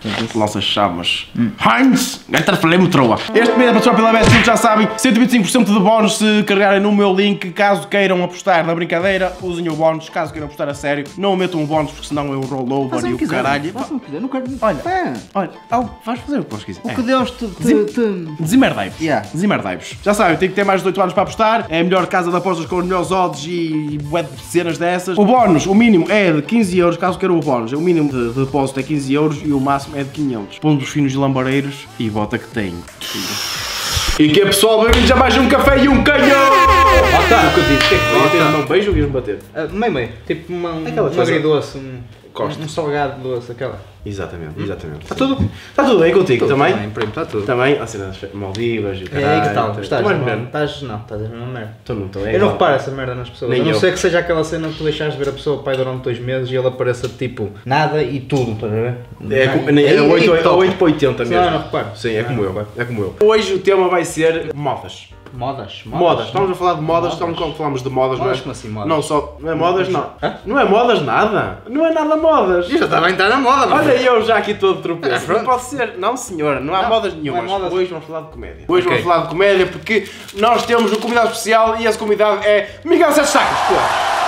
Lança-chamas. Heinz! Gaita Flamethrova. Este mês é patrocinado pela Betfair, já sabem, 125% de bónus se carregarem no meu link. Caso queiram apostar na brincadeira, usem o bónus. Caso queiram apostar a sério, não metam o bónus porque senão é o rollover e o caralho. Olha, vais fazer o que podes quiser. O que Deus te... Desemmerdai-vos. Desemmerdai-vos. Já sabem, tem que ter mais de 18 anos para apostar. É a melhor casa de apostas com os melhores odds e web cenas dessas. O bónus, o mínimo é de 15 euros, caso queiram o bónus. O mínimo de depósito é 15 euros e o máximo é de 500. Pomos os finos e lambareiros e bota que tem. E que é pessoal, bem-vindos a mais um café e um canhão! O que eu disse? O que é que foi? Ter um beijo ou ias-me bater? Meio. Tipo um agridoce, um salgado doce, aquela. Exatamente. Está tudo bem contigo também? Também, primo, está tudo. Também? Assim, nas Maldivas e o caralho. É, que tal? Estás mais não, melhor? estás a ver uma merda. Estou não estou. Eu não reparo essa merda nas pessoas. Nem A não eu. ser que seja aquela cena que tu deixares de ver a pessoa pai durante 2 meses e ele apareça tipo nada e tudo, estás a ver? É 8 para 80 mesmo. Não reparo. Sim, é como eu. Hoje o tema vai ser modas. Modas. Estamos a falar de modas, quando falamos de modas, Modas, mas como assim modas? não só, não é modas não. Hã? Não é modas nada, não é nada modas. Eu já estava a entrar na moda, Olha eu já aqui todo tropeço, não pode ser, não senhor, não há Não, modas não nenhumas. é modas. Hoje vamos falar de comédia. Hoje Ok. vamos falar de comédia porque nós temos um convidado especial e esse convidado é Miguel Sete Sacas, pô.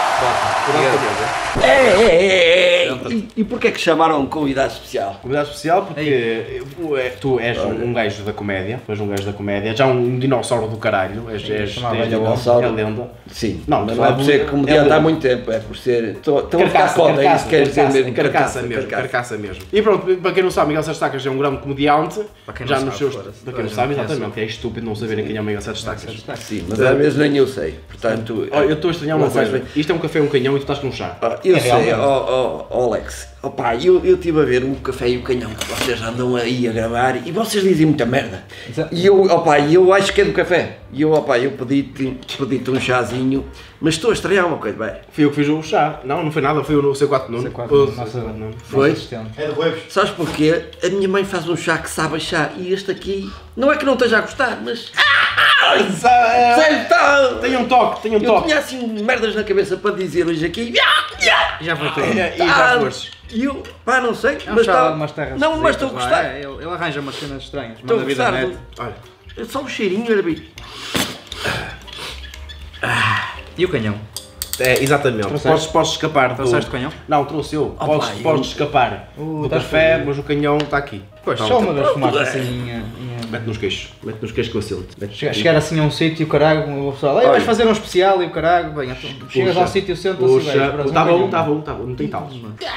E porquê que chamaram um convidado especial? Convidado especial porque tu és um gajo da comédia, já um dinossauro do caralho, és dinossauro. é lenda. Sim, Não, mas não é por ser comediante há muito tempo, é por ser... Estão a ficar foda, é isso que queres dizer mesmo. Carcaça mesmo. E pronto, para quem não sabe, Miguel Sete Stacas é um grande comediante. Para quem não Já sabe, nos seus... foda-se. Para quem não sabe, exatamente, é estúpido não saberem quem é o Miguel Sete Stacas. Sim, mas às vezes nem eu sei, portanto... Eu estou a estranhar uma Não sei coisa, bem. isto é um café e um canhão e tu estás com um chá. Eu sei, realmente. Alex, opá, eu estive a ver o Café e o Canhão que vocês andam aí a gravar e vocês dizem muita merda. Exato. E eu acho que é do café. E eu pedi-te um chazinho, mas estou a estranhar uma coisa, bem. Fui eu que fiz o chá. Não foi nada, foi o C4 Nuno. Foi? É de Ruevos. Sabes porquê? A minha mãe faz um chá que sabe a chá e este aqui, não é que não esteja a gostar, mas... Tem um toque, Eu tinha assim merdas na cabeça para dizer hoje aqui. Já foi tudo. E já foste. E eu, pá, não sei, É um mas chá tá- de umas terras não, mas estou a esquisitas lá, gostar. é, ele arranja umas cenas estranhas. Estou a Manda vida gostar. net. Olha, Só o cheirinho era bem. E o canhão? é, exatamente. Trouxeste? Podes escapar do... Trouxeste o canhão? Não, trouxe eu. Podes escapar do estás café, fodido. mas o canhão está aqui. Pois, Então, só uma das fumaças assim. Mete nos queixos que eu sinto. Chegar assim a um sítio e o caralho, o pessoal, "Ei, vais fazer um especial e o caralho, bem, então, chegas Puxa, ao sítio, sentas e vais. Está bom, não tem talos.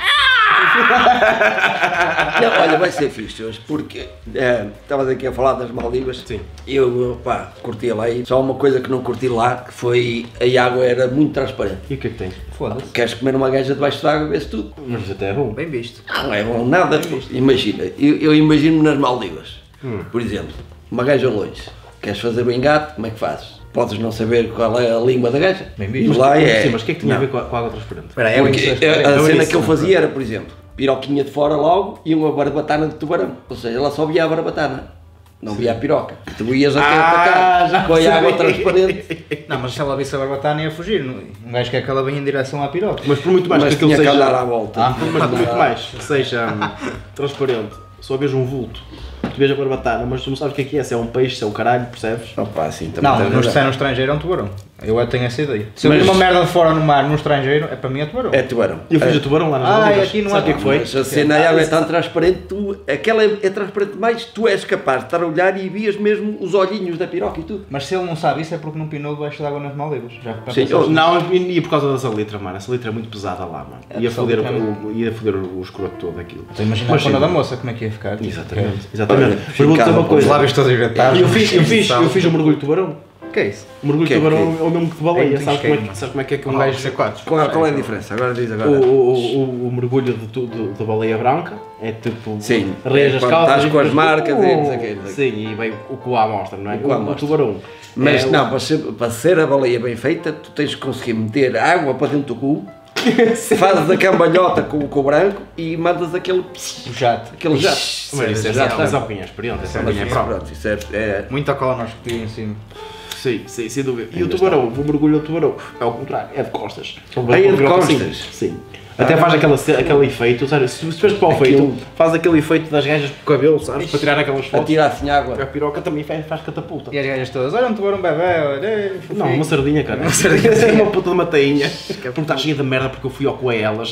Não, olha, vai ser fixe hoje, porque estavas aqui a falar das Maldivas. Sim. Eu, pá, curti lá e só uma coisa que não curti lá, que foi a água era muito transparente. E o que é que tem? Foda-se. Queres comer uma gaja debaixo d'água, vê-se tudo. Mas até é bom. Bem visto. Não é bom nada. Imagina, eu imagino-me nas Maldivas, por exemplo, uma gaja longe. Queres fazer o engate, como é que fazes? Podes não saber qual é a língua da gaja. Bem visto. Lá é. Sim, mas o que é que tinha a Não. ver com a água transparente? Espera aí, Porque isso, a cena isso, que eu fazia era, por exemplo, piroquinha de fora logo e uma barbatana de tubarão. Ou seja, ela só via a barbatana, não via a piroca. Tu ias até para já cá com a água percebi. transparente. Não, mas se ela visse a barbatana ia fugir. Um gajo quer que ela venha em direção à piroca. Mas por muito mais Mas que aquilo tinha que seja... andar à volta. Mas por muito mais que seja transparente, só vês um vulto, tu vês a barbatana, mas tu não sabes o que é, se é um peixe, se é um caralho, percebes? Opa, assim também. Não, tem no razão. estrangeiro é um tubarão. Eu tenho essa ideia. Se eu Mas- vir uma merda de fora no mar, no estrangeiro, é para mim é tubarão. É tubarão. Eu fiz o tubarão lá nas Ah, Maldivas. aqui não Sabe há- o que é que foi? Mas a cena a água é tão transparente, aquela é transparente mais, tu és capaz de estar a olhar e vias mesmo os olhinhos da piroca e tudo. Mas se ele não sabe isso é porque não pinou debaixo de água nas Maldivas. Já Sim, pensaste? Não, ia por causa da salitra, mano. A salitra é muito pesada lá, mano. É, Ia foder salitra ia foder o escroto todo aquilo. Então imagina a Mas cona sim. da moça, como é que ia ficar? Exatamente. Olha, Mas vou dizer uma ficava Os coisa. lábios todos irritados. Eu fiz o mergulho de tubarão. O que é isso? O mergulho de Que é tubarão que- é o mesmo que de baleia. É, Sabes tem como é que é que Um gajo C4. Qual é a diferença? Agora diz agora. O mergulho da baleia branca é tipo. Sim, Reis as quando calças. estás e com as depois, marcas e não sei o quê, não sei o quê. Sim, e vem o cu à amostra, não é? O cu à O amostra. tubarão. Mas É, não, para ser a baleia bem feita, tu tens que conseguir meter água para dentro do cu, fazes a cambalhota com o branco e mandas aquele O jato. aquele jato. Mas isso é Já só opinião experiente. Essa é a Mas minha isso, prova. pronto, isso é Muita colonoscopia em cima. Sim, sem dúvida. E o tubarão, o mergulho do tubarão, é ao contrário, é de costas. Aí é de costas? Sim. Até faz aquele efeito, sabe? Se fez para o feito, faz aquele efeito das gajas com o cabelo, sabes? Para tirar aquelas fotos. Atira assim água. A piroca também faz catapulta. E as gajas todas, olha um tubarão bebê, olha. Não, uma sardinha, cara. Uma sardinha. Uma puta de uma tainha. Porque está cheia de merda porque eu fui ao cu a elas.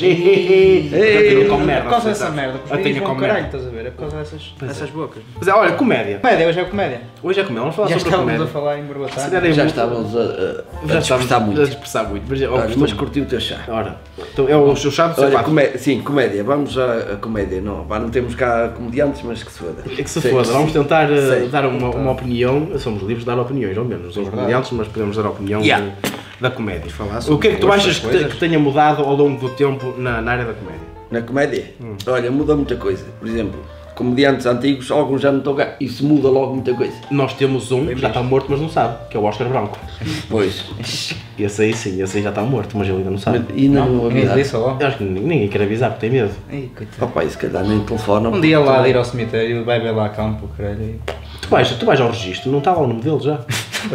Com merda. Por causa dessa merda, A tenho com merda. Estás a ver? É por causa dessas bocas. Mas olha, comédia. Comédia, hoje é comédia. Hoje é comédia, vamos falar Já sobre a comédia. estávamos a falar em borbotar. Já estávamos a dispersar muito. A dispersar muito. Mas curti o teu chá. Ora, então é o seu chá do Olha, sapato. sim, comédia. Vamos à comédia. Não temos cá comediantes, mas que se foda. É que se foda, vamos tentar dar uma opinião. Somos livres de dar opiniões, ao menos. Não somos comediantes, mas podemos dar a opinião da comédia. O que é que tu achas que tenha mudado ao longo do tempo na área da comédia? Na comédia? Olha, muda muita coisa. Por exemplo, comediantes antigos, alguns já não estão cá. Isso muda logo muita coisa. Nós temos um que já está morto, mas não sabe, que é o Oscar Branco. Pois. Esse aí sim, esse aí já está morto, mas ele ainda não sabe. E não avisar. Eu acho que ninguém quer avisar porque tem medo. Ai, coitado. Opa, e se calhar nem telefona. Um dia lá de ir ao cemitério, vai ver lá a campo, caralho. Tu vais ao registro, não está lá o nome dele já?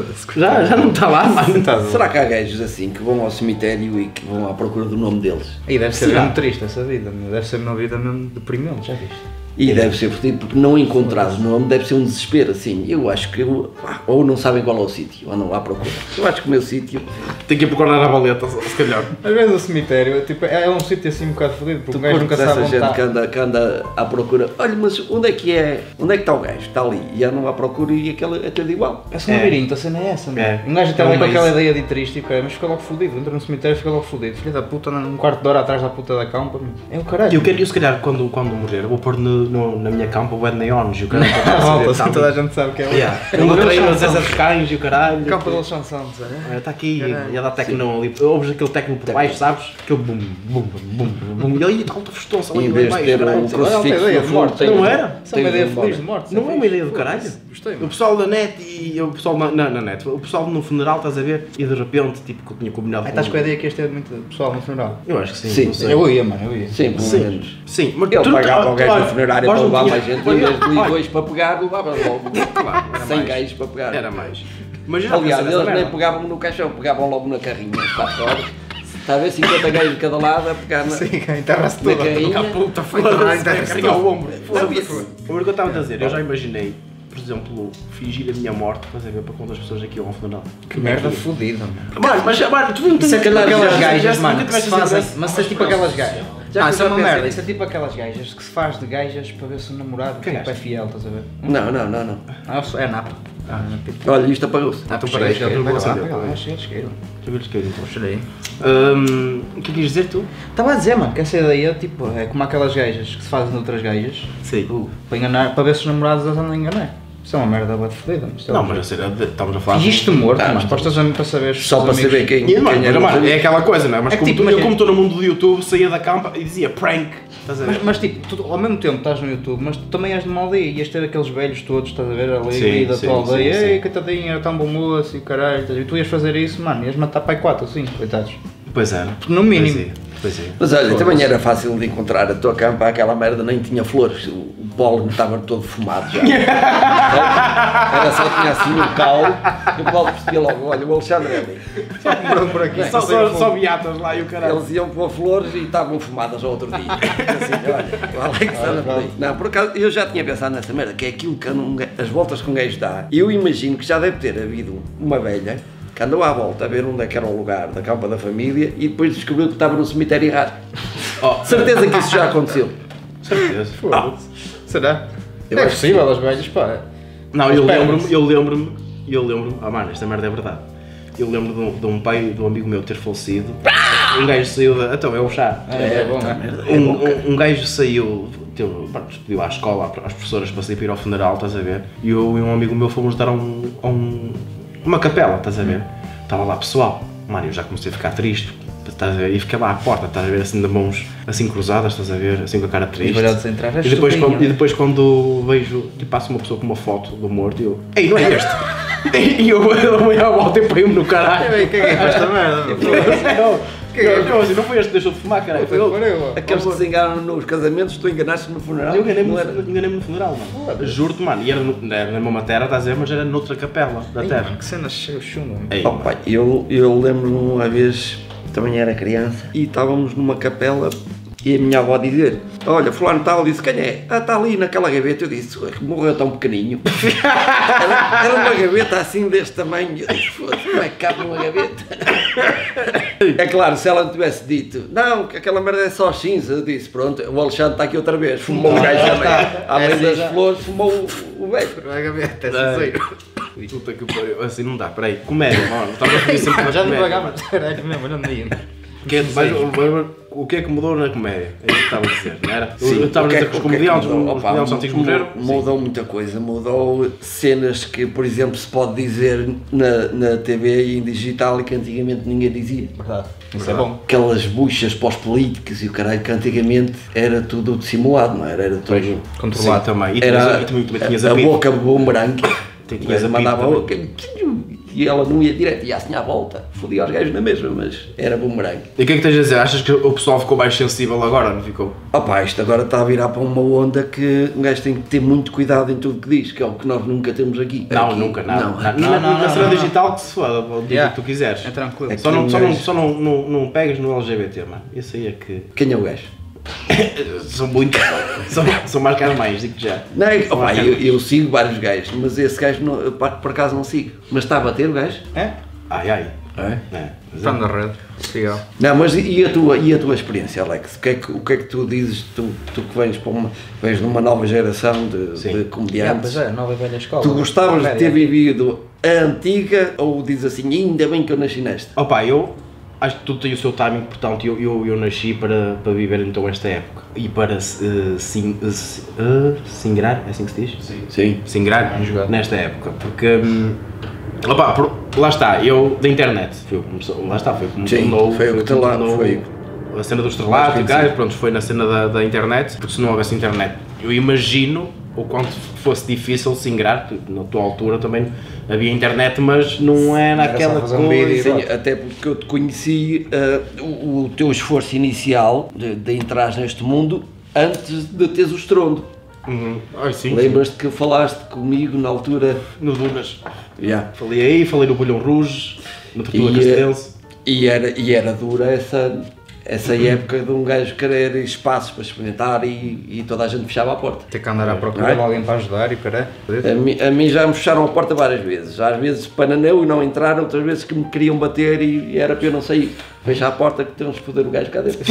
já não está lá, mano. Será que há gajos assim que vão ao cemitério e que vão à procura do nome deles? Aí deve ser mesmo triste essa vida, deve ser uma vida mesmo deprimente, já viste? E deve ser porque não encontrar o nome deve ser um desespero, assim. Eu acho que ou não sabem qual é o sítio, ou não lá à procura. Eu acho que o meu sítio... Tem que ir procurar na baleta, se calhar. Às vezes o cemitério tipo, é um sítio assim um bocado fodido, porque o gajo nunca sabe onde gente está. que anda à procura. Olha, mas onde é que está o gajo? Está ali. E andam à procura e aquele é tudo igual. É só um labirinto, a cena é essa, mano. Um gajo até vai com aquela ideia de ir triste e o cara, mas fica logo fodido. Entra no cemitério e fica logo fodido. Filha da puta, num quarto de hora atrás da puta da campa. É o caralho. Eu se calhar, quando morrer, vou pôr na minha campa o Ed Neons e o caralho. Volta, toda a gente sabe que é o. Eu treino a Zé dos Cães e o caralho. Campo da Chanson, sabe? Está aqui, ia dar tecno ali. Ouves aquele tecno por baixo, sabes? Aquele bum, bum, bum, bum. E aí está alta festosa ali Em vez de ter um crucifixo no fundo, não era? Isso é uma ideia feliz de morte. Não é uma ideia do caralho? Gostei. O pessoal da net e o pessoal na net, o pessoal no funeral, estás a ver? E de repente, tipo, que eu tinha combinado. Estás com a ideia que este é muito pessoal no funeral? Eu acho que sim. Eu ia, mano, eu ia. Sim, pelo menos. Sim, mas ele pagava o gajo no funerário para levar mais gente, em vez de ir dois para pegar, levava logo 100 gajos para pegar. Era mais. Mas aliás, eles nem pegavam no caixão, pegavam logo na carrinha, às 4 horas. Está a ver 50 gajos de cada lado a pegar na carrinha. A puta foi a carrinha ao ombro. O que eu estava a dizer, eu já imaginei, por exemplo, fingir a minha morte, fazer ver para quantas pessoas aqui vão ao funeral. Que merda fodida, mano. Mano, tu não tens aquelas gajas, mano, que se fazem. Mas é tipo aquelas gajas. Ah, isso é uma merda, isso é tipo aquelas gajas que se faz de gajas para ver se o namorado tipo, é fiel, estás a ver? Não. Ah, é napa. Olha, isto apagou-se. Então peraí, já estou a isqueiro. Então, chorei. O que quis dizer tu? Estava a dizer, mano, que essa ideia tipo, é como aquelas gajas que se fazem de outras gajas. Sim. Para enganar, para ver se os namorados as andam a enganar. Isso é uma merda bate fodida. Não, mas a sério, estamos a falar. Fingiste morto, mas postas para saber. Só para saber quem é. É aquela coisa, não é? Mas é como tipo, eu, como estou no mundo do YouTube, saía da campa e dizia prank. Estás a ver? Mas tipo, tu, ao mesmo tempo estás no YouTube, mas tu também és de uma aldeia e ias ter aqueles velhos todos, estás a ver, ali da tua aldeia. Ei, coitadinho, era tão bom moço e caralho. E tu ias fazer isso, mano, ias matar pai 4 ou 5, coitados. Pois era. No mínimo. Pois é. Mas olha, também era fácil de encontrar a tua campa, aquela merda nem tinha flores, o pólen estava todo fumado já. Era só tinha assim um caule, e o Paulo percebia logo, olha, o Alexandre é ali. Só compraram por aqui. Só beatas lá e o caralho. Eles iam pôr flores e estavam fumadas ao outro dia. Assim, olha, o Alex anda por aí. Não, por acaso, eu já tinha pensado nessa merda, que é aquilo que as voltas que um gajo dá. Eu imagino que já deve ter havido uma velha que andou à volta a ver onde é que era o lugar da campa da família e depois descobriu que estava no cemitério errado. Certeza que isso já aconteceu. Certeza. Será? É possível, as velhas, pá. Não, eu lembro-me, mano, esta merda é verdade. Eu lembro de um pai de um amigo meu ter falecido. Um gajo saiu da. Então, é o chá. É bom, um gajo saiu, pediu à escola, às professoras para sair para ir ao funeral, estás a ver? E eu e um amigo meu fomos dar uma capela, estás a ver? Estava lá pessoal. Mano, eu já comecei a ficar triste. Estás a ver? E fiquei lá à porta, estás a ver, assim de mãos assim cruzadas, estás a ver, assim com a cara triste. E depois quando vejo, tipo, passa uma pessoa com uma foto do morto e eu, ei, não é este? E eu amanhã volto e põe-me no caralho. Quem é que faz esta merda? Como assim? Não foi este que deixou de fumar, caralho? Foi ele. Aqueles que se enganam nos casamentos, tu enganaste no funeral? Eu enganei-me no funeral, mano. Juro-te, mano. E era na mesma terra, estás a ver, mas era noutra capela da terra. Que cena cheia de chumbo. Oh, pai, eu lembro-me uma vez também era criança, e estávamos numa capela e a minha avó dizer: olha, fulano tal, disse: quem é? Ah, está ali naquela gaveta. Eu disse: morreu tão pequenininho. Era uma gaveta assim deste tamanho. Eu disse: foda-se, como é que cabe numa gaveta? É claro, se ela me tivesse dito: não, que aquela merda é só cinza, eu disse: pronto, o Alexandre está aqui outra vez, fumou o gajo também. Além das flores, fumou o velho. A gaveta, é sincero. Puta que pariu, assim não dá, peraí, comédia, mano, estava a pedir sempre já devagar, mas caralho mesmo, não me o que é que mudou na comédia? É isso que estava a dizer, não era? Sim, Eu estava a dizer que os comediantes antigos morreram. Mudou muita coisa, mudou cenas que, por exemplo, se pode dizer na TV e em digital e que antigamente ninguém dizia. Verdade, isso é bom. Aquelas buchas pós-políticas e o caralho, que antigamente era tudo dissimulado, não era? Era tudo controlado também. E era tinhas a boca bumerangue, tinhas a mandava e ela não ia direto, ia assim à volta, fodia os gajos na mesma, mas era bumerangue. E o que é que tens a dizer? Achas que o pessoal ficou mais sensível agora, não ficou? Opa, isto agora está a virar para uma onda que um gajo tem que ter muito cuidado em tudo que diz, que é o que nós nunca temos aqui. Não, aqui, nunca, não. Não, Na cena digital que se foda, o que tu quiseres. É tranquilo. Só não pegas no LGBT, mano. Isso aí é que... Quem é o gajo? São muitos, são mais caros mais, digo já. Não, opa, eu sigo vários gajos, mas esse gajo não, por acaso não sigo. Mas está a bater o gajo? É? Ai. É? Está na rede. Legal. Não, mas e a tua experiência, Alex? O que é que tu dizes, tu que vens de uma nova geração de comediantes? Pois é, nova e velha escola. Tu gostavas de ter vivido a antiga ou dizes assim, ainda bem que eu nasci nesta? Opa, eu acho que tudo tem o seu timing, portanto eu nasci para viver então esta época e para singrar, é assim que se diz? Sim. Singrar nesta época, porque opa, lá está, eu da internet, foi a cena do estrelato e pronto, foi na cena da internet, porque se não houvesse internet, eu imagino o quanto fosse difícil singrar, porque na tua altura também havia internet, mas não era aquela coisa. Sim, até porque eu te conheci o teu esforço inicial de entrar neste mundo antes de teres o estrondo. Lembras-te que falaste comigo na altura? No Dunas. Yeah. Falei no Bolhão Rouge, no Tortuga Castelense. E era dura essa época de um gajo querer espaços para experimentar e toda a gente fechava a porta. Ter que andar à procura de alguém para ajudar e caralho. A mim já me fecharam a porta várias vezes. Às vezes para não e não entrar, outras vezes que me queriam bater e era para eu não sair. Fecha a porta que temos de foder o gajo cá dentro.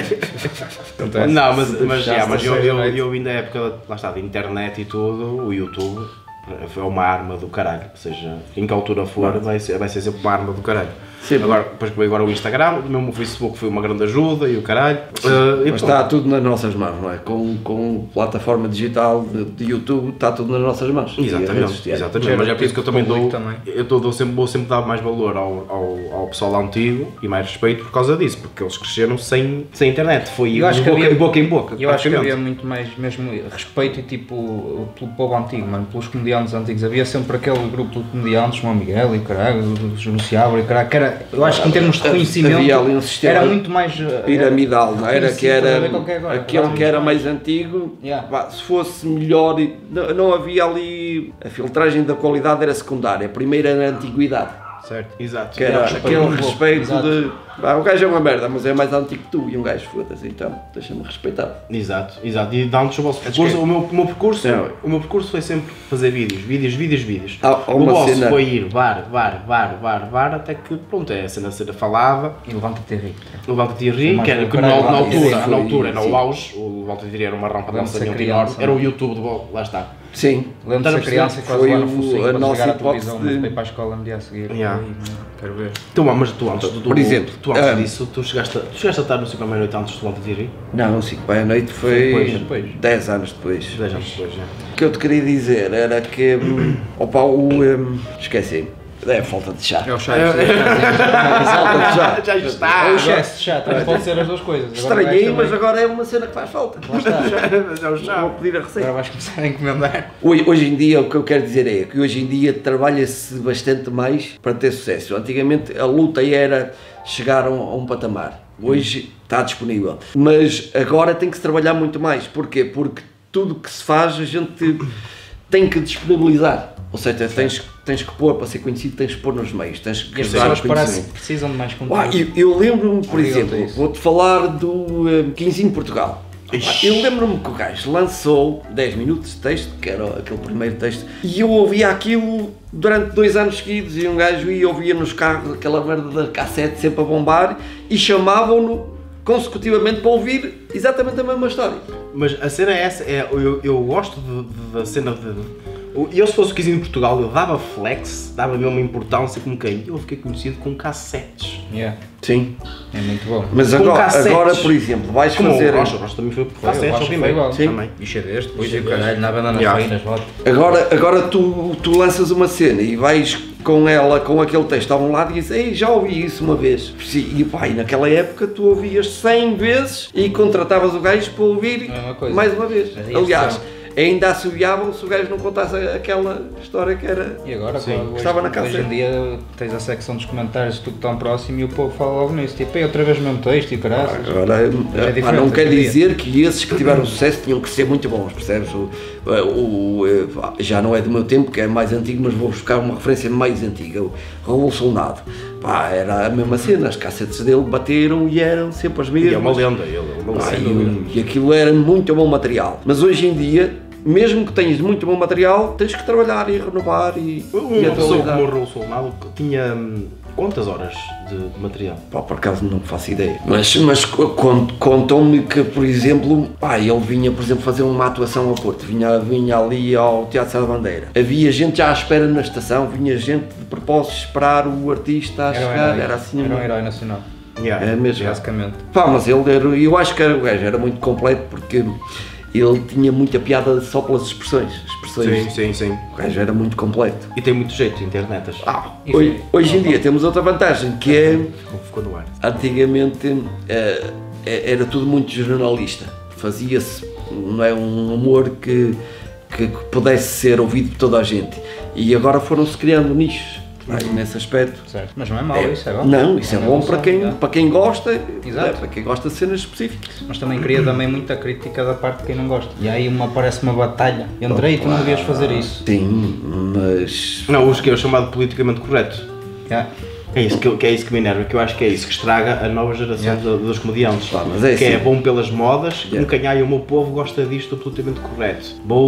Não, mas eu vim da época, lá está, de internet e tudo, o YouTube foi uma arma do caralho, ou seja, em que altura for vai ser sempre uma arma do caralho. Sim, agora, depois que veio agora o Instagram, mesmo o Facebook foi uma grande ajuda e o caralho. Mas está tudo nas nossas mãos, não é? Com plataforma digital de YouTube, está tudo nas nossas mãos. Exatamente, mas é por isso que eu também vou sempre dar mais valor ao pessoal antigo e mais respeito por causa disso, porque eles cresceram sem internet, foi de boca em boca. Eu acho que havia muito mais mesmo respeito e tipo pelo povo antigo, mano, pelos comediantes antigos. Havia sempre aquele grupo de comediantes, como o Miguel e o caralho, o João Seabra e o caralho, que era, eu acho que em termos de conhecimento havia ali um sistema era muito mais piramidal, não era? Que era aquele que era mais antigo, se fosse melhor, não havia ali, a filtragem da qualidade era secundária, a primeira era a antiguidade. Certo, exato. Que era aquele respeito de... o gajo é uma merda, mas é mais antigo que tu e um gajo foda-se, então deixa-me respeitar. Exato. E dá-nos o vosso percurso. O meu percurso foi sempre fazer vídeos. O vosso foi ir bar, até que pronto, a cena falava. E Levanta-te e ri, que era que na altura, no auge, o Levanta-te e ri era uma rampa de lançamento enorme, era o YouTube de bola, lá está. Sim. Lembro-me de ser criança e quase lá no focinho a nossa hipótese de ir para a escola no dia a seguir. Quero ver. Então, mas tu antes por exemplo, antes disso, tu chegaste a estar no 5 à meia-noite antes do Levanta-te e ri? Não, 5 à noite foi depois. 10 anos depois. 10 anos depois, já. O que eu te queria dizer era que, esqueci. É falta de chá. É o chá. Falta de chá. Já está. É o excesso de chá, também pode ser as duas coisas. Estranhei, mas agora é uma cena que faz falta. Lá está. Mas é o chá. Vou pedir a receita. Agora vais começar a encomendar. Hoje em dia, o que eu quero dizer é que hoje em dia trabalha-se bastante mais para ter sucesso. Antigamente a luta era chegar a um patamar. Hoje está disponível. Mas agora tem que se trabalhar muito mais. Porquê? Porque tudo que se faz a gente tem que disponibilizar. Ou seja, tens que pôr, para ser conhecido, tens que pôr nos meios, tens que as pessoas parece que precisam de mais conteúdo. Eu lembro-me, por exemplo, vou-te falar do Quinzinho Portugal. Eu lembro-me que o gajo lançou 10 minutos de texto, que era aquele primeiro texto, e eu ouvia aquilo durante 2 anos seguidos, e um gajo ia ouvia nos carros aquela merda da cassete sempre a bombar, e chamavam-no consecutivamente para ouvir exatamente a mesma história. Mas a cena é essa, eu gosto da cena eu se fosse o Quinzinho de Portugal, eu dava flex, dava mesmo importância como quem? Eu fiquei conhecido com cassetes. Sim. É muito bom. Mas agora, por exemplo, vais fazer... Nós também foi por cassetes, igual. Também. E CDs, depois o caralho, na banda nas feiras, Agora tu lanças uma cena e vais com ela, com aquele texto a um lado e dizes, ei, já ouvi isso uma vez. E pá, naquela época tu ouvias 100 vezes e contratavas o gajo para ouvir mais uma vez. Aliás, ainda assobiavam se o gajo não contasse aquela história que era. E agora, estava na casa. Hoje em dia tens a secção dos comentários tudo tão próximo e o povo fala logo nisso, tipo, outra vez o mesmo texto e caralho. Agora, não quer dizer que esses que tiveram sucesso tinham que ser muito bons, percebes? Já não é do meu tempo, que é mais antigo, mas vou buscar uma referência mais antiga, o Raul Soldado. Pá, era a mesma cena, as cassetes dele bateram e eram sempre as mesmas. E é uma lenda, e aquilo era muito bom material. Mas hoje em dia, mesmo que tenhas muito bom material, tens que trabalhar e renovar e uma pessoa como o Raul Soldado tinha quantas horas de material? Pá, por acaso não faço ideia. Mas contam-me que, por exemplo, ele vinha, por exemplo, fazer uma atuação ao Porto, vinha ali ao Teatro Sá da Bandeira. Havia gente já à espera na estação, vinha gente de propósito esperar o artista a chegar, era assim. Era um herói nacional. É mesmo. Basicamente. Pá, mas eu acho que o gajo era muito completo porque ele tinha muita piada só pelas expressões. Sim. O gajo era muito completo. E tem muito jeito de internet. Hoje em dia temos outra vantagem, que é... Ficou no ar. Antigamente era tudo muito jornalista. Fazia-se, não é, um humor que pudesse ser ouvido por toda a gente. E agora foram-se criando nichos. Nesse aspecto. Certo. Mas não é mau isso, é bom. Não, isso é bom para quem gosta, para quem gosta de cenas específicas. Mas também cria muita crítica da parte de quem não gosta. E aí parece uma batalha. Entrei e tu não devias fazer isso. Sim, mas... Não, o que é o chamado politicamente correto. É isso que me enerva, que eu acho que é isso que estraga a nova geração dos comediantes. Que é bom pelas modas, como o meu povo gosta disto politicamente correto.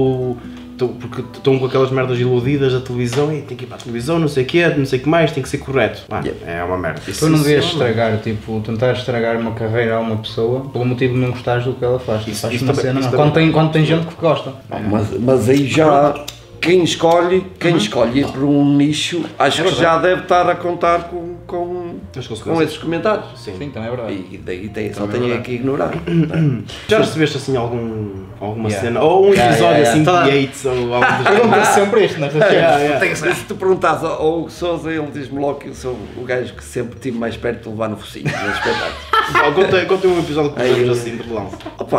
Porque estão com aquelas merdas iludidas da televisão e tem que ir para a televisão, não sei o que mais, tem que ser correto. É uma merda. Tu não devias estragar, tentar estragar uma carreira a uma pessoa pelo motivo de não gostares do que ela faz. Quando tem gente que gosta. Mas aí já... Quem escolhe ir para um nicho, acho que já deve estar a contar com esses comentários. Sim, também é verdade. E daí só tenho que ignorar. Já recebeste assim alguma cena, ou um episódio assim de Yates, ou algo do género? Pergunta sempre isto nestas cenas. Se tu perguntas ao Hugo Sousa, ele diz-me logo que eu sou o gajo que sempre estive mais perto de levar no focinho nos espetáculos. Conta um episódio que fizemos assim de relance.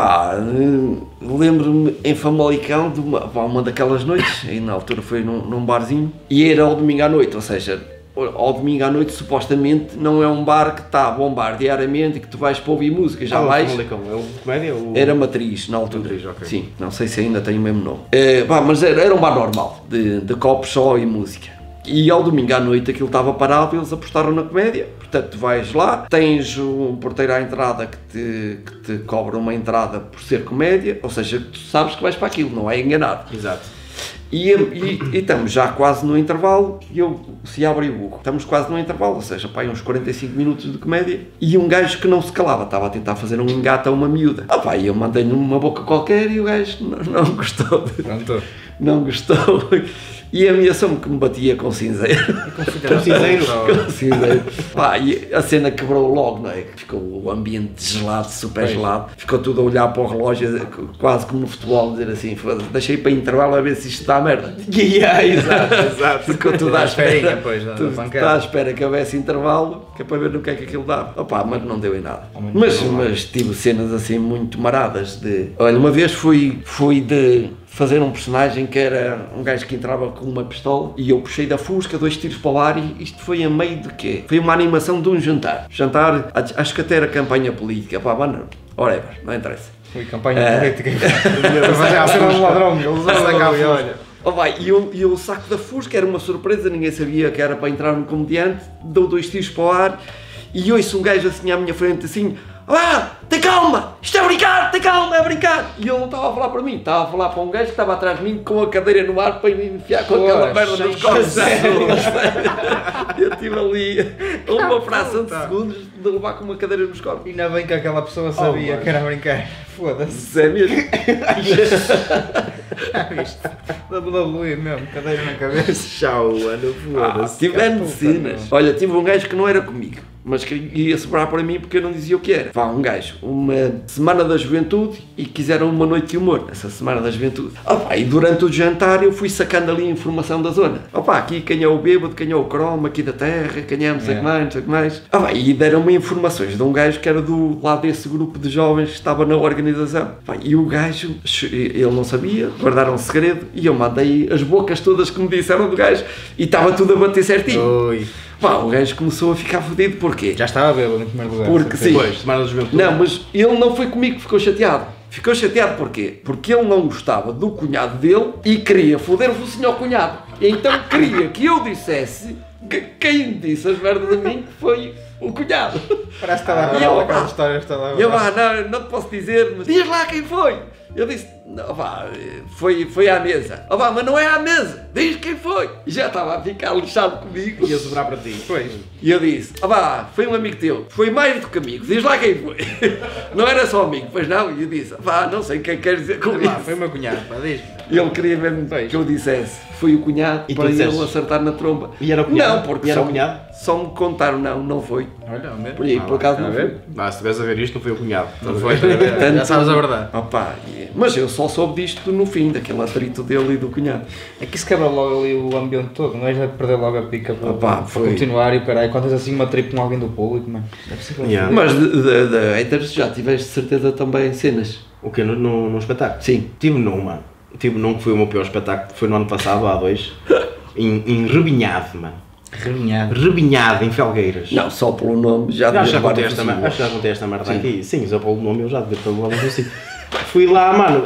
Lembro-me em Famalicão de uma daquelas noites, e na altura foi num barzinho, e era ao domingo à noite, ou seja, ao domingo à noite supostamente não é um bar que está a bombar diariamente e que tu vais para ouvir música, já vais... Famalicão, é o comédia? Era Matriz na altura, Matriz, okay. Sim, não sei se ainda tem o mesmo nome. Mas era um bar normal, de copos só e música. E ao domingo à noite aquilo estava parado e eles apostaram na comédia. Portanto, tu vais lá, tens um porteiro à entrada que te cobra uma entrada por ser comédia, ou seja, tu sabes que vais para aquilo, não é enganado. Exato. E estamos já quase no intervalo, se abre o Hugo, estamos quase no intervalo, ou seja, pá, uns 45 minutos de comédia, e um gajo que não se calava, estava a tentar fazer um engate a uma miúda. E eu mandei-lhe uma boca qualquer e o gajo não gostou. Pronto. Não gostou. E ameaçou-me que me batia com cinzeiro. Com cinzeiro? Com cinzeiro. E a cena quebrou logo, não é? Ficou o ambiente gelado, super gelado. Ficou tudo a olhar para o relógio, quase como no futebol, dizer assim, deixei para intervalo a ver se isto está a merda. Exato. Ficou tudo à espera. Tudo está à espera que houvesse intervalo, que é para ver no que é que aquilo dava. Mas não deu em nada. Mas tive cenas assim muito maradas de... Olha, uma vez fui de... fazer um personagem que era um gajo que entrava com uma pistola e eu puxei da fusca 2 tiros para o ar e isto foi a meio de quê? Foi uma animação de um jantar. Jantar, acho que até era campanha política, mano, whatever, não interessa. Foi campanha política. Fazer a cena do ladrão, ele usava a olha. Oh, vai, e o saco da Fusca era uma surpresa, ninguém sabia que era para entrar no comediante, dou 2 tiros para o ar e ouço um gajo assim à minha frente assim: ah, tem calma, isto é brincar, tem calma, é brincar. E ele não estava a falar para mim, estava a falar para um gajo que estava atrás de mim com a cadeira no ar para me enfiar com aquela merda nos cornos. Eu estive ali uma fração de segundos de levar com uma cadeira nos cornos. Ainda bem que aquela pessoa sabia que era brincar. Foda-se. É mesmo? Isto, WWE mesmo, cadeira na cabeça. Tchau, mano, foda-se. Tive cenas. Olha, tive um gajo que não era comigo, mas que ia sobrar para mim porque eu não dizia o que era. Vá, um gajo, uma semana da juventude e quiseram uma noite de humor, essa semana da juventude. Opa, e durante o jantar eu fui sacando ali a informação da zona. Opa, aqui quem é o bêbado, quem é o cromo aqui da terra, quem é não sei o que mais, não sei o que mais. Opa, e deram-me informações de um gajo que era do lado desse grupo de jovens que estava na organização. Opa, e o gajo, ele não sabia, guardaram um segredo e eu mandei as bocas todas que me disseram do gajo e estava tudo a bater certinho. Oi. Pá, o gajo começou a ficar fodido, porquê? Já estava bêbado em primeiro lugar. Porque sim. Depois, semana da juventude. Não, mas ele não foi comigo que ficou chateado. Ficou chateado porquê? Porque ele não gostava do cunhado dele e queria foder o senhor cunhado. Então queria que eu dissesse que quem disse as merdas a mim foi o cunhado. Parece que está a ver aquelas histórias toda a ver. Não te posso dizer, mas diz lá quem foi. Eu disse, não, vá, foi à mesa. Oh, vá, mas não é à mesa, diz quem foi. E já estava a ficar lixado comigo. Ia sobrar para ti. Pois. E eu disse, oh, vá, foi um amigo teu, foi mais do que amigo, diz lá quem foi. Não era só amigo, pois não? E eu disse, vá, não sei quem quer dizer com isso. Foi o meu cunhado, pá, diz-me. E ele queria mesmo que eu dissesse, foi o cunhado, e para disseste? ele acertar na tromba. E era o cunhado? Não, porque e era só, o cunhado? só me contaram, não foi. Olha, ao menos. Por aí, por acaso não foi. Ah, se estiveres a ver isto, não foi o cunhado. Não foi, já sabes a verdade. Opa, mas eu só soube disto no fim, daquele atrito dele e do cunhado. É que isso quebra logo ali o ambiente todo, não é já perder logo a pica para, Opa, para foi. continuar e caralho, quando tens assim uma trip com alguém do público, mano. É possível. Yeah. Mas de haters já tiveste certeza também cenas? O quê? No espetáculo? Sim. Tive num, mano. Tive num que foi o meu pior espetáculo, foi no ano passado, há 2, em Rebinhado, mano. Rebinhado, em Felgueiras. Não, só pelo nome já Acho que já levar contei a esta focinho. acho que já contei esta merda aqui. Sim, só pelo nome eu já devia ter levado assim. Fui lá, mano,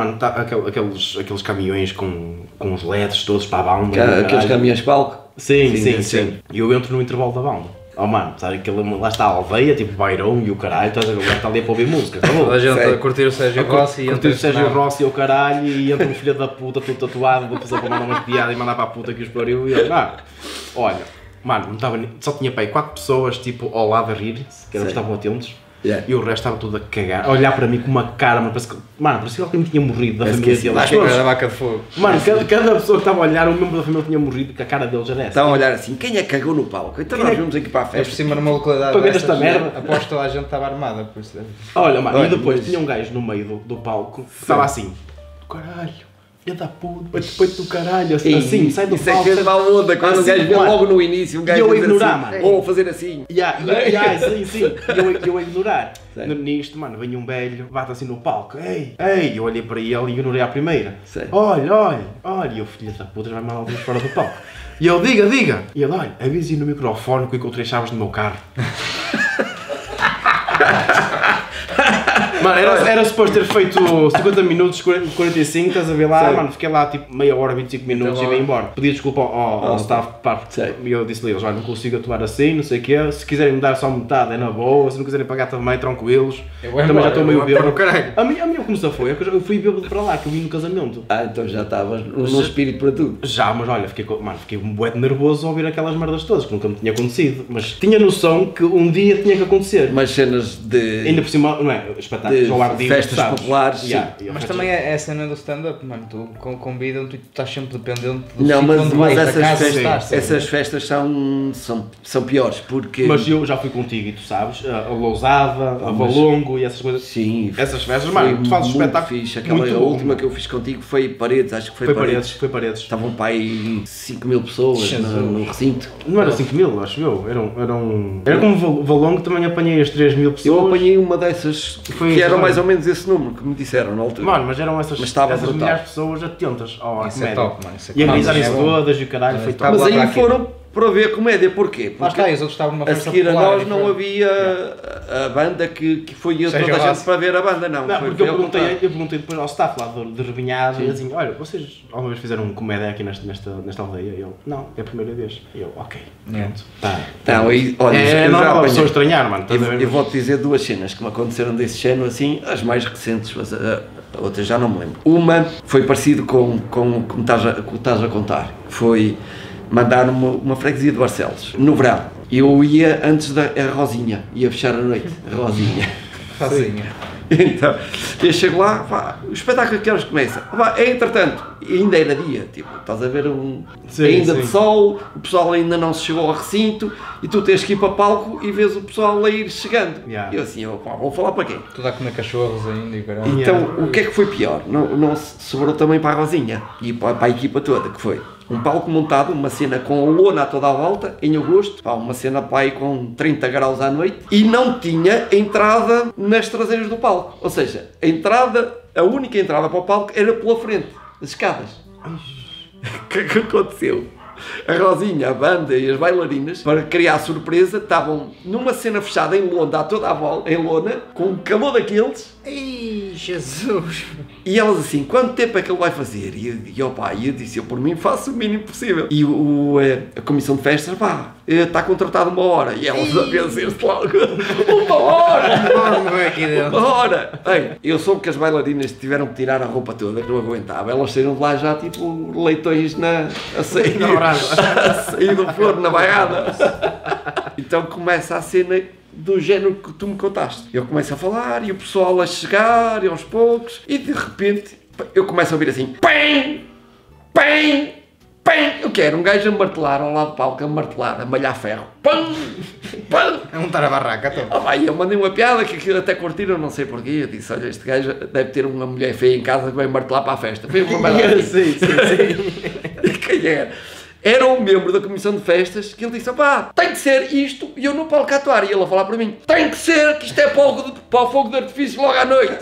aqueles caminhões com os LEDs todos para a banda. Aqueles caminhões de palco? Sim. E eu entro no intervalo da banda. Oh mano, sabe aquele, lá está a aldeia, tipo Bairão e o caralho, estás a ver, está ali para ouvir música, tá bom? Toda a gente a curtir o Sérgio Rossi e curtir o Sérgio Rossi e o caralho e entra um filho da puta todo tatuado, vou precisar para mandar umas piadas e mandar para a puta que os pariu e eu, olha, mano, não estava, só tinha para aí 4 pessoas tipo ao lado a rir-se, que eram estavam atentos. Yeah. E o resto estava tudo a cagar, a olhar para mim com uma cara, parecia que alguém tinha morrido da família dele. Acho que era da vaca de fogo. Mano, cada pessoa que estava a olhar, um membro da família tinha morrido, que a cara deles era essa. Estavam a olhar assim, quem é que cagou no palco? Então nós vimos aqui para a É por festa. cima numa localidade Para ver dessas, esta merda. aposto que toda a gente estava armada, por isso. Olha, mano, Olha, e depois mas- tinha um gajo no meio do palco que estava assim, caralho, filha da puta, peito do caralho, assim, sai do Isso é palco. que é mal onda, quando o assim, gajo vê mano. logo no início, um gajo E eu a dizer ignorar, assim, mano. ou fazer assim. Sim. E eu a ignorar. Sei. Nisto, mano, vem um velho, bate assim no palco, ei, eu olhei para ele e ignorei a primeira. Sei. Olha, e eu, filha da puta, já vai mandar alguns fora do palco. E ele, diga. E ele, olha, avise no microfone que eu encontrei chaves no meu carro. Mano, era suposto ter feito 50 minutos, 45, estás a ver lá, Sei. mano, fiquei lá tipo meia hora, 25 minutos e vim embora. Pedi desculpa ao staff, pá, Sei. e eu disse-lhe eles, olha, não consigo atuar assim, não sei o quê, se quiserem me dar só metade é na boa, se não quiserem pagar também, tranquilos, também já estou meio bêbado. A minha como se foi, é que eu fui bêbado para lá, que eu vim no casamento. Ah, então já estavas num espírito para tudo. Já, mas olha, fiquei um bué de nervoso a ouvir aquelas merdas todas, que nunca me tinha acontecido, mas tinha noção que um dia tinha que acontecer. Mas cenas de... Ainda por cima, não é, espetáculos ao ar livre, festas sabes? populares, sim. E Mas também é a cena do stand-up, mano. Tu convidam-te e tu estás sempre dependente do Não, sítio mas onde vais, da essas casa festas, onde estás, sabes? essas festas são piores, porque... Mas eu já fui contigo e tu sabes, a Lousada, a Valongo e essas coisas. Sim, Essas festas, foi mano, tu fazes muito espetáculo fixe. Aquela muito a bom. última que eu fiz contigo foi Paredes, acho que foi Foi Paredes. Estavam para aí 5.000 pessoas no recinto. Não era 5.000, acho eu, era como o Valongo, também apanhei as 3.000 pessoas. Eu apanhei uma dessas Foi que era isso, mais mano. ou menos esse número que me disseram na altura. Mano, mas eram essas estava brutal. milhares de pessoas atentas à Isso é comédia. top, mano. Isso é E a top. grisarem-se Isso é bom. todas e o caralho, foi Tá top. Mas lá aí para aqui. foram para ver comédia. Porquê? Lá está, os outros estavam numa a festa seguir a popular, nós não havia a banda que foi toda a gente para ver a banda, não. Não, foi porque eu perguntei depois ao staff lá de Rebinhado e assim, olha, vocês alguma vez fizeram comédia aqui nesta aldeia? E eu, não, é a primeira vez. E eu, ok, pronto. Não, olha, é normal a pessoa estranhar, mano. Eu vou-te dizer duas cenas que me aconteceram desse género, assim, as mais recentes, mas outras já não me lembro. Uma foi parecido com o que estás a contar. Foi mandar uma freguesia de Barcelos, no verão. Eu ia antes da Rosinha, ia fechar a noite, a Rosinha. Então, eu chego lá, pá, o espetáculo que horas começa? Pá, entretanto, ainda era dia, tipo, estás a ver ainda de sol, o pessoal ainda não se chegou ao recinto e tu tens que ir para palco e vês o pessoal a ir chegando. E eu assim, vou falar para quê? Tudo a comer cachorros ainda e caralho. Então, o que é que foi pior? Não sobrou também para a Rosinha e para a equipa toda, que foi um palco montado, uma cena com lona a toda a volta, em agosto, uma cena para aí com 30 graus à noite, e não tinha entrada nas traseiras do palco. Ou seja, a única entrada para o palco era pela frente, as escadas. O que é que aconteceu? A Rosinha, a banda e as bailarinas, para criar surpresa, estavam numa cena fechada em lona, a toda a volta, em lona, com um calor daqueles. Ei, Jesus! E elas assim, quanto tempo é que ele vai fazer? E eu disse, eu por mim faço o mínimo possível. E a comissão de festas, está contratado 1 hora. E elas a vencer-se logo, 1 hora! Uma hora! Ei, eu soube que as bailarinas tiveram que tirar a roupa toda, que não aguentava. Elas saíram de lá já tipo leitões a sair do forno, na baiada. Então começa a cena do género que tu me contaste. Eu começo a falar e o pessoal a chegar e aos poucos e de repente eu começo a ouvir assim PEM! PEM! PEM! Eu quero um gajo a martelar ao lado do palco, a malhar ferro. PAM! PAM! A montar a barraca toda. Eu mandei uma piada que aquilo até curtiram, não sei porquê. Eu disse, olha, este gajo deve ter uma mulher feia em casa que vai martelar para a festa. Foi uma sim. Quem era? Era um membro da comissão de festas que ele disse, tem que ser isto e eu no palco a atuar. E ele a falar para mim, tem que ser, que isto é para o fogo de artifício logo à noite.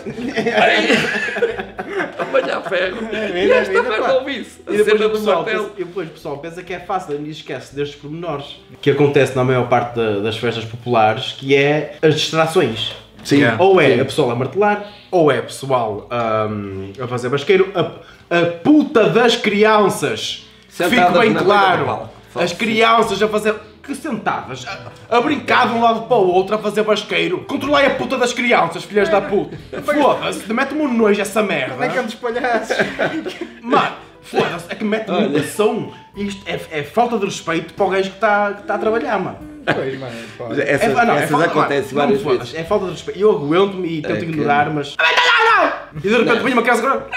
A malhar ferro. E esta merda ouvi-se. E depois o pessoal pensa que é fácil e esquece destes pormenores. Que acontece na maior parte das festas populares, que é as distrações. Sim. Ou é a pessoa a martelar, ou é pessoal a fazer basqueiro, a puta das crianças. Fique bem claro, as crianças a fazer, que sentadas, a brincar de um lado para o outro, a fazer basqueiro. Controlai a puta das crianças, filhas da puta. Foda-se, mete-me um nojo essa merda. Como é que andas palhaços? Mano, foda-se, é que mete-me impressão. Isto é falta de respeito para o gajo que está a trabalhar, mano. Pois, mano, essas acontecem várias vezes. É falta de respeito. Eu aguento-me e tento ignorar, mas... E de repente vem uma criança agora...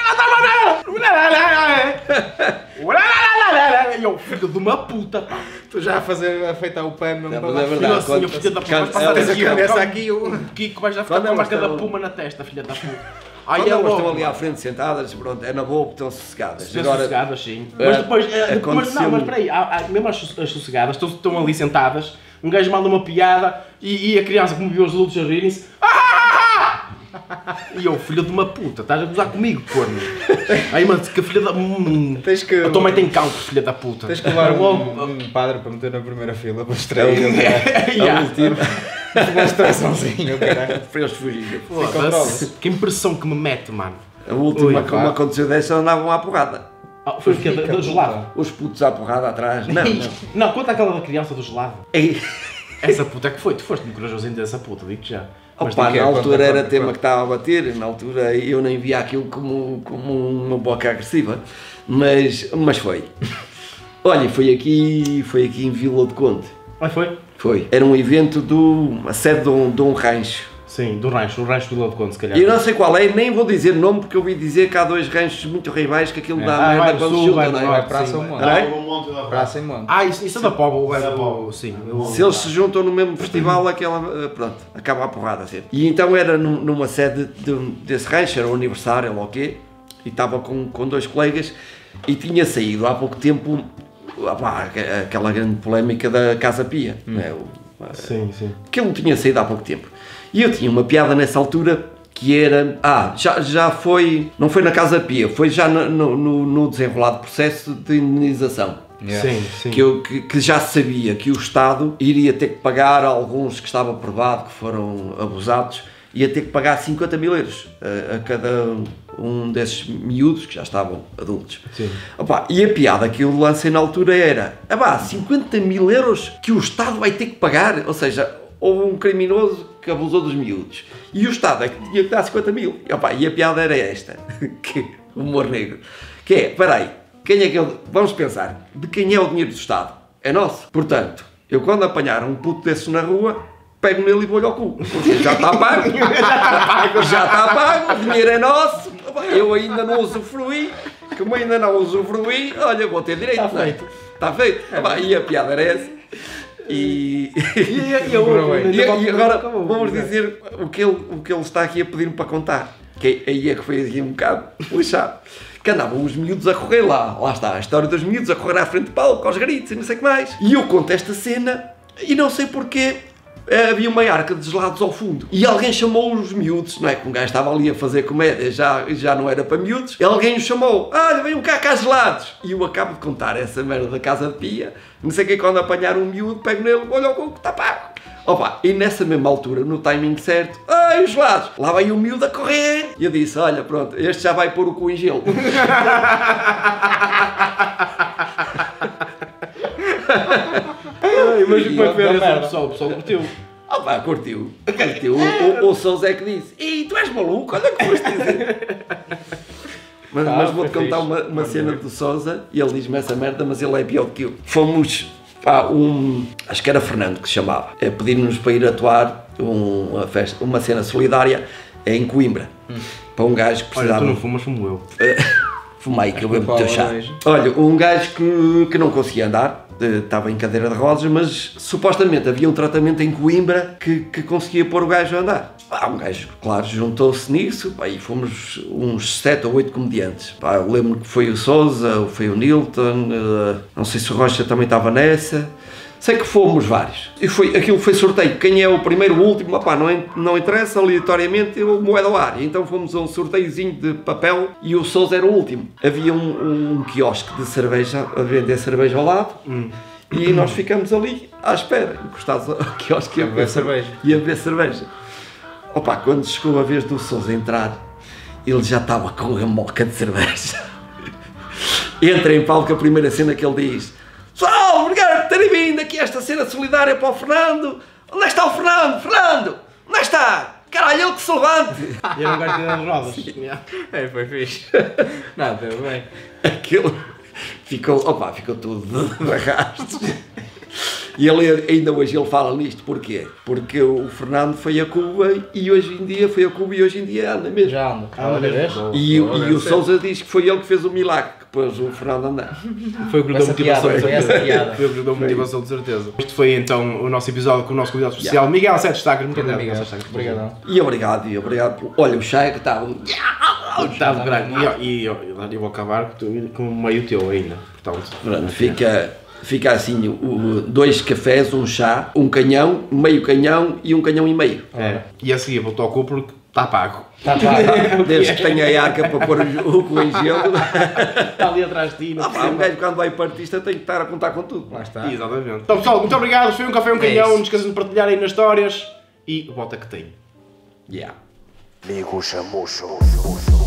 E eu, filho de uma puta, pá. Tu já a feitar o pano mesmo para verdade. Eu assim, filho da puta, vais passar aqui o Kiko, vais já ficar com a marca da puma na testa, filha da puta. Quando elas estão ali à frente sentadas, pronto, é na boa, estão sossegadas. Sossegadas, sim. Mas depois, mas peraí, mesmo as sossegadas, estão ali sentadas, um gajo manda uma piada e a criança, como viu os adultos a rirem-se, e eu, filho de uma puta, estás a gozar comigo, corno. Aí, mano, que filha da... A tua mãe tem cancro, filha da puta. Tens que levar um padre para meter na primeira fila para estrear uma demonstraçãozinha, caralho. Para eles fugirem. Que impressão que me mete, mano. A última que me aconteceu dessa, andavam à porrada. Foi o que? Do gelado? Os putos à porrada atrás. Não, conta aquela da criança do gelado. Essa puta é que foi, tu foste-me corajoso ainda dessa puta, digo-te já. Na altura era tema que estava a bater, na altura eu nem via aquilo como uma boca agressiva, mas foi. Olha, foi aqui em Vila de Conde. Foi? Foi. Era um evento a sede de um rancho. Sim, do rancho de Vila de Conde, se calhar. Eu não sei qual é, nem vou dizer nome porque eu ouvi dizer que há 2 ranchos muito rivais que aquilo dá merda quando se juntam, não é? Praça Monte. Praça em Monte. Isso é da Póvoa, sim. Se eles se juntam no mesmo festival, pronto, acaba a porrada sempre. E então era numa sede desse rancho, era o aniversário, ou o quê, e estava com 2 colegas e tinha saído há pouco tempo aquela grande polémica da Casa Pia. Sim. Aquilo tinha saído há pouco tempo. E eu tinha uma piada nessa altura que era... já foi... Não foi na Casa Pia, foi já no desenrolado processo de indenização. Sim. Que já sabia que o Estado iria ter que pagar a alguns que estava provado que foram abusados, ia ter que pagar 50 mil euros a cada um desses miúdos que já estavam adultos. Opa, e a piada que eu lancei na altura era 50 mil euros que o Estado vai ter que pagar, ou seja, houve um criminoso que abusou dos miúdos e o Estado é que tinha que dar 50 mil. E a piada era esta, que o humor negro, que é, peraí, quem é que vamos pensar, de quem é o dinheiro do Estado? É nosso. Portanto, eu quando apanhar um puto desses na rua, pego nele e vou-lhe ao cu. Porque já está pago. Já está pago, o dinheiro é nosso. Eu ainda não usufruí, como ainda não usufruí, olha, vou ter direito. Está feito. Está feito. E a piada era essa. E agora vamos dizer o que ele está aqui a pedir-me para contar. Que aí é que foi aqui um bocado lixado. Que andavam os miúdos a correr lá está, a história dos miúdos a correr à frente de palco, aos gritos e não sei o que mais. E eu conto esta cena e não sei porquê. Havia uma arca de gelados ao fundo e alguém chamou os miúdos, não é? Que um gajo estava ali a fazer comédia, já não era para miúdos, e alguém os chamou, olha, vem cá gelados, e eu acabo de contar essa merda da casa de pia, não sei o que, quando apanhar um miúdo, pego nele, olha o coco, está pago. Opa, e nessa mesma altura, no timing certo, ai, os gelados, lá vai o miúdo a correr, e eu disse, olha, pronto, este já vai pôr o cu em gelo. Mas como é que foi essa pessoa? O pessoal curtiu. Curtiu. O Sousa é que disse, e tu és maluco, olha o que foste dizer. Mas vou-te contar uma cena do Sousa, e ele diz-me essa merda, mas ele é pior do que eu. Fomos, acho que era Fernando que se chamava, pedir-nos para ir atuar uma cena solidária em Coimbra, para um gajo que precisava... Olha, tu não fumas, fumo eu. Fumei, que eu bebo teu chá. Olha, um gajo que não conseguia andar, estava em cadeira de rodas, mas supostamente havia um tratamento em Coimbra que conseguia pôr o gajo a andar. Um gajo, claro, juntou-se nisso, e fomos uns 7 ou 8 comediantes. Eu lembro que foi o Sousa, foi o Nilton, não sei se o Rocha também estava nessa. Sei que fomos vários. E aquilo foi sorteio. Quem é o primeiro, o último, não interessa, aleatoriamente, eu moeda ao ar. Então fomos a um sorteiozinho de papel e o Sousa era o último. Havia um quiosque de cerveja, a vender cerveja ao lado, e nós ficamos ali à espera, encostados ao quiosque e a beber cerveja. Quando chegou a vez do Sousa entrar, ele já estava com a moca de cerveja. Entra em palco, a primeira cena que ele diz: pessoal, obrigado por terem vindo aqui a esta cena solidária para o Fernando. Onde é que está o Fernando? Fernando, onde é que está? Caralho, ele que se levante! E eu não gosto de dar as rodas. Foi fixe. Nada, deu bem. Aquilo ficou tudo de arrasto. E ele, ainda hoje ele fala nisto, porquê? Porque o Fernando foi a Cuba e hoje em dia anda mesmo. Já anda. E o Sousa diz que foi ele que fez o milagre, que pôs o Fernando a andar. Foi o que lhe deu motivação. Foi o que lhe deu motivação, de certeza. Este foi então o nosso episódio com o nosso convidado especial, Miguel Sete Estacas. Muito obrigado. Obrigado. E obrigado. Olha, o chá é que estava... Está de grande. E eu vou acabar com meio teu ainda. Portanto, Fica assim, 2 cafés, um chá, um canhão, meio canhão e um canhão e meio. E a seguir voltou ao cu porque está pago. Desde que tenha a arca para pôr o cu em gelo. Está ali atrás de ti. Um gajo quando vai para artista tem que estar a contar com tudo. Lá está. Exatamente. Então pessoal, muito obrigado. Foi um café, um canhão. Não esqueçam de partilhar aí nas histórias. E volta que tem. Yeah. Amigo chamucho.